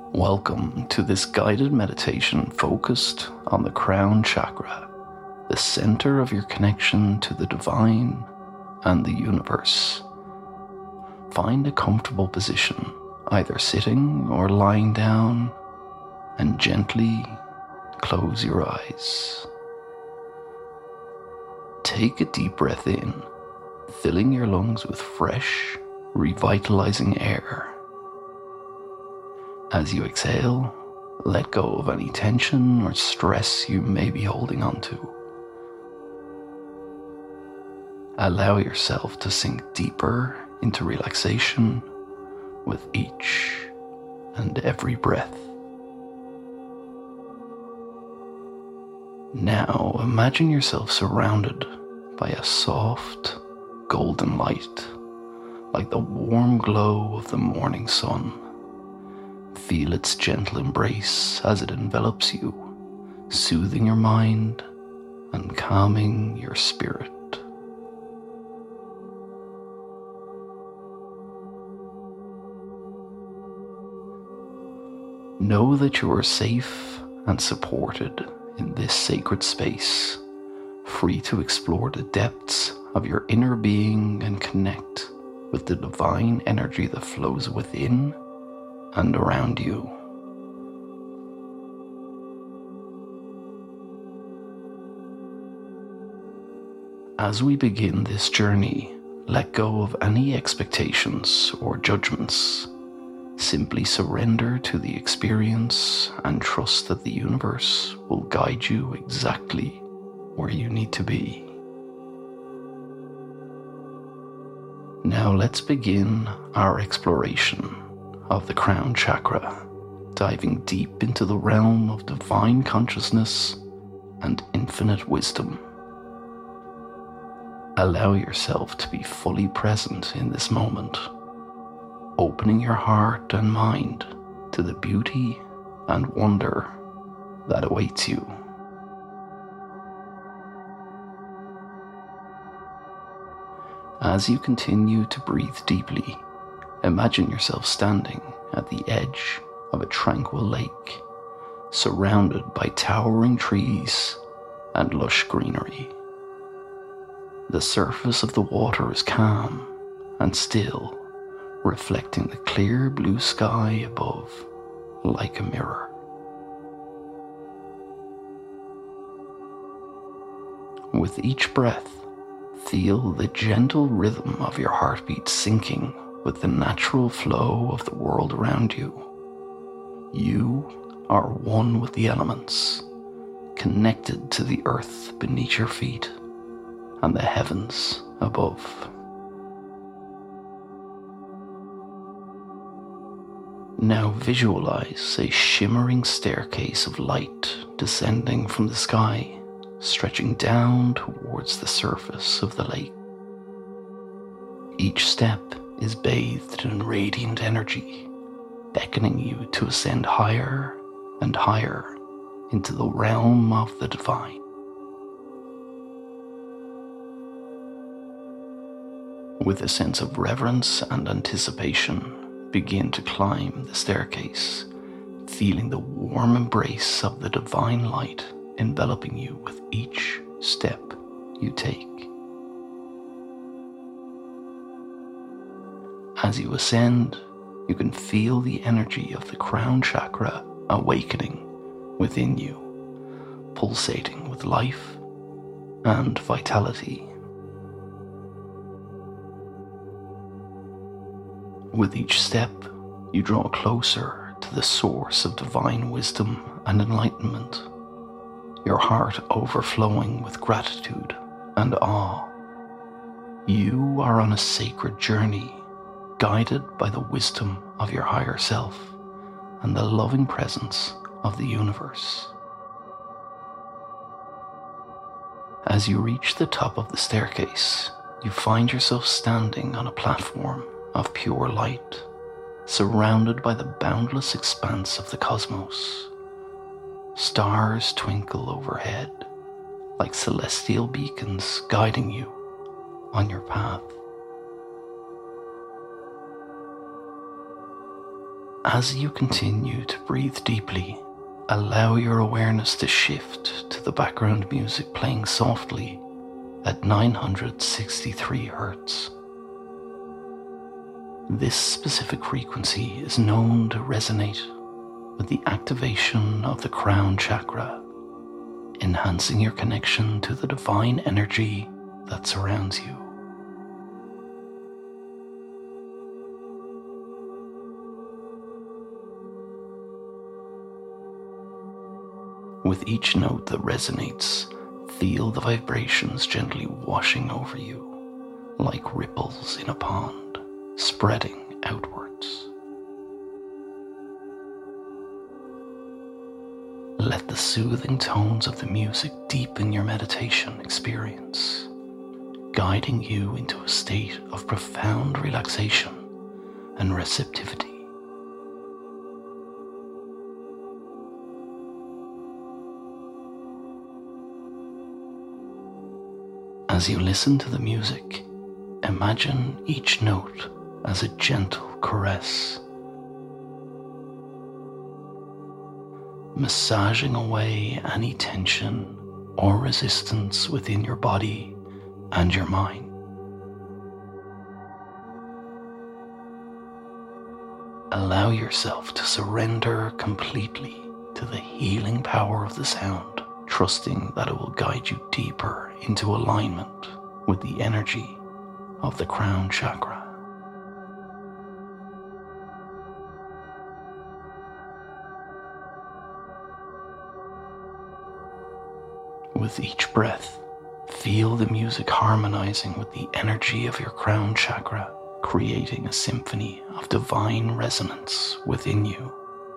Welcome to this guided meditation focused on the crown chakra, the center of your connection to the divine and the universe. Find a comfortable position, either sitting or lying down, and gently close your eyes. Take a deep breath in, filling your lungs with fresh, revitalizing air. As you exhale, let go of any tension or stress you may be holding on to. Allow yourself to sink deeper into relaxation with each and every breath. Now imagine yourself surrounded by a soft, golden light, like the warm glow of the morning sun. Feel its gentle embrace as it envelops you, soothing your mind and calming your spirit. Know that you are safe and supported in this sacred space, free to explore the depths of your inner being and connect with the divine energy that flows within and around you. As we begin this journey, let go of any expectations or judgments. Simply surrender to the experience and trust that the universe will guide you exactly where you need to be. Now let's begin our exploration of the crown chakra, diving deep into the realm of divine consciousness and infinite wisdom. Allow yourself to be fully present in this moment, opening your heart and mind to the beauty and wonder that awaits you. As you continue to breathe deeply, imagine yourself standing at the edge of a tranquil lake, surrounded by towering trees and lush greenery. The surface of the water is calm and still, reflecting the clear blue sky above like a mirror. With each breath, feel the gentle rhythm of your heartbeat syncing with the natural flow of the world around you. You are one with the elements, connected to the earth beneath your feet and the heavens above. Now visualize a shimmering staircase of light descending from the sky, stretching down towards the surface of the lake. Each step is bathed in radiant energy, beckoning you to ascend higher and higher into the realm of the divine. With a sense of reverence and anticipation, begin to climb the staircase, feeling the warm embrace of the divine light enveloping you with each step you take. As you ascend, you can feel the energy of the crown chakra awakening within you, pulsating with life and vitality. With each step, you draw closer to the source of divine wisdom and enlightenment, your heart overflowing with gratitude and awe. You are on a sacred journey, guided by the wisdom of your higher self and the loving presence of the universe. As you reach the top of the staircase, you find yourself standing on a platform of pure light, surrounded by the boundless expanse of the cosmos. Stars twinkle overhead like celestial beacons guiding you on your path. As you continue to breathe deeply, allow your awareness to shift to the background music playing softly at 963 Hz. This specific frequency is known to resonate with the activation of the crown chakra, enhancing your connection to the divine energy that surrounds you. With each note that resonates, feel the vibrations gently washing over you, like ripples in a pond, spreading outwards. Let the soothing tones of the music deepen your meditation experience, guiding you into a state of profound relaxation and receptivity. As you listen to the music, imagine each note as a gentle caress, massaging away any tension or resistance within your body and your mind. Allow yourself to surrender completely to the healing power of the sound, trusting that it will guide you deeper into alignment with the energy of the crown chakra. With each breath, feel the music harmonizing with the energy of your crown chakra, creating a symphony of divine resonance within you.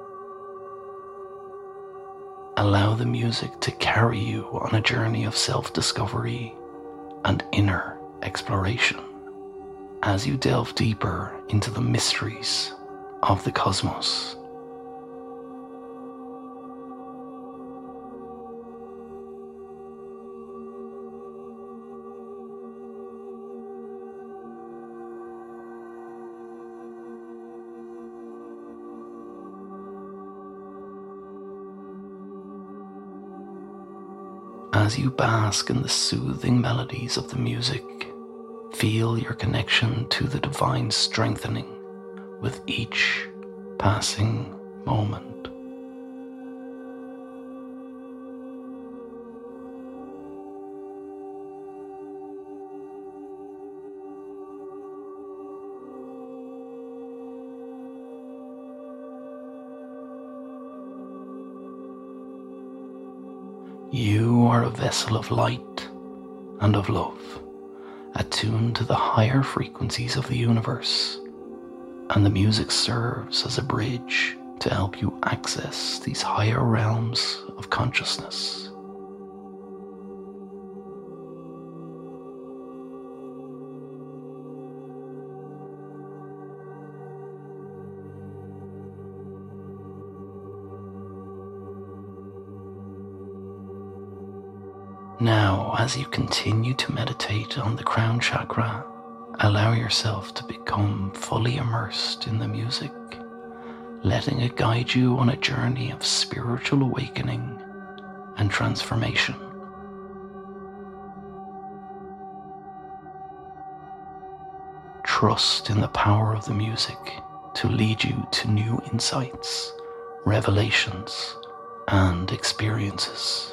Allow the music to carry you on a journey of self-discovery and inner exploration as you delve deeper into the mysteries of the cosmos. As you bask in the soothing melodies of the music, feel your connection to the divine strengthening with each passing moment. You are a vessel of light and of love, attuned to the higher frequencies of the universe, and the music serves as a bridge to help you access these higher realms of consciousness. Now, as you continue to meditate on the crown chakra, allow yourself to become fully immersed in the music, letting it guide you on a journey of spiritual awakening and transformation. Trust in the power of the music to lead you to new insights, revelations, and experiences.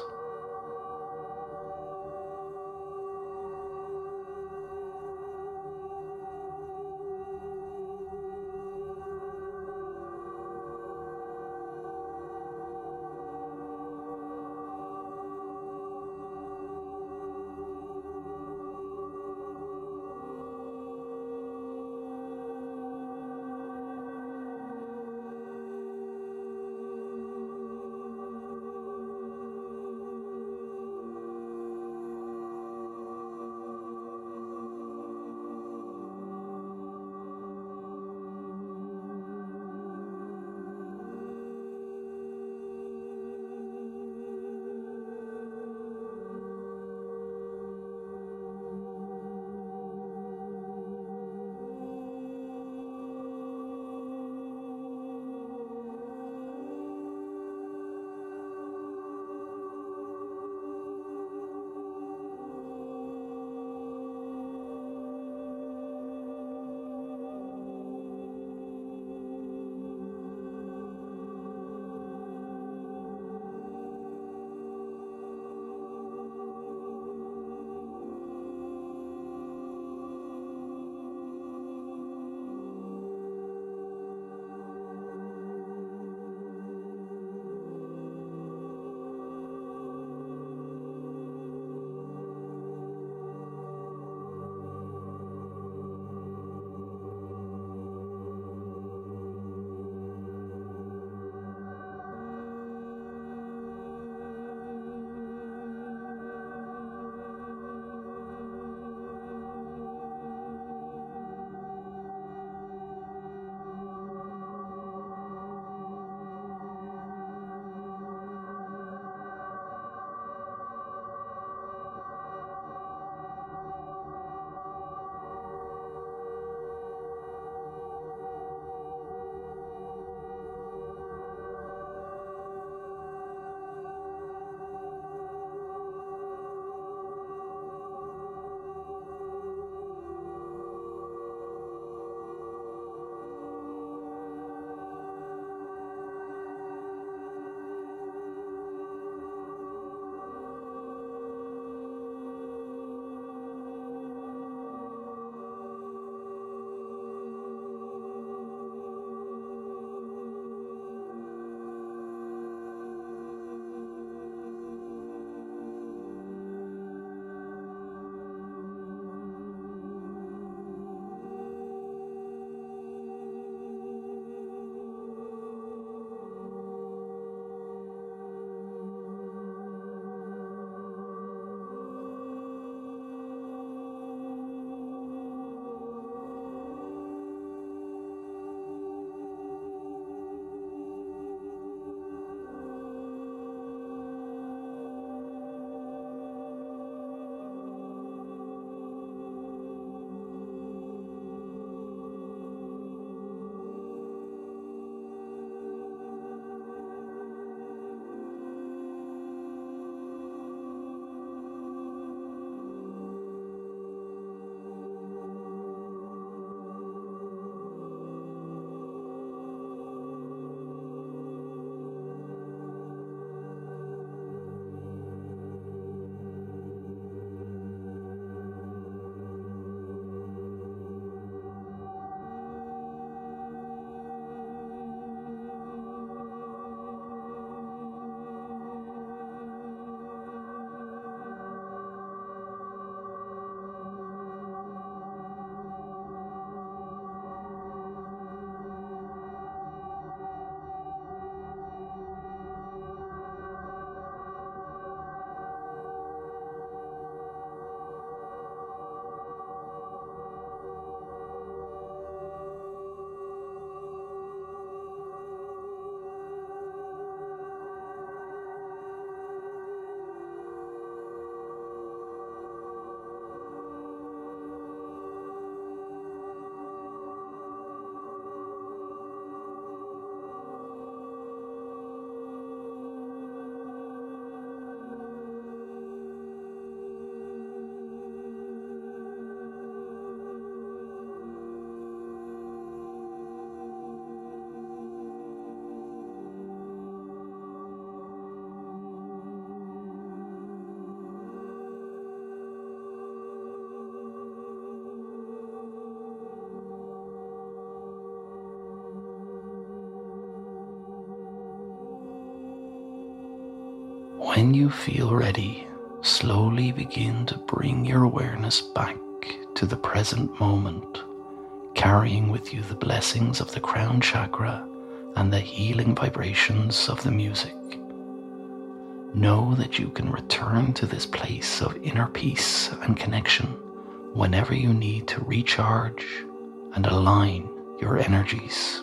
When you feel ready, slowly begin to bring your awareness back to the present moment, carrying with you the blessings of the crown chakra and the healing vibrations of the music. Know that you can return to this place of inner peace and connection whenever you need to recharge and align your energies.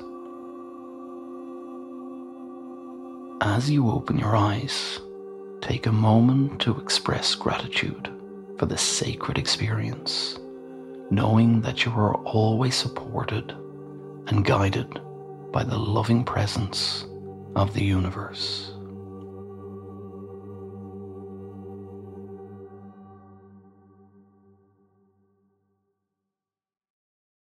As you open your eyes, take a moment to express gratitude for the sacred experience, knowing that you are always supported and guided by the loving presence of the universe.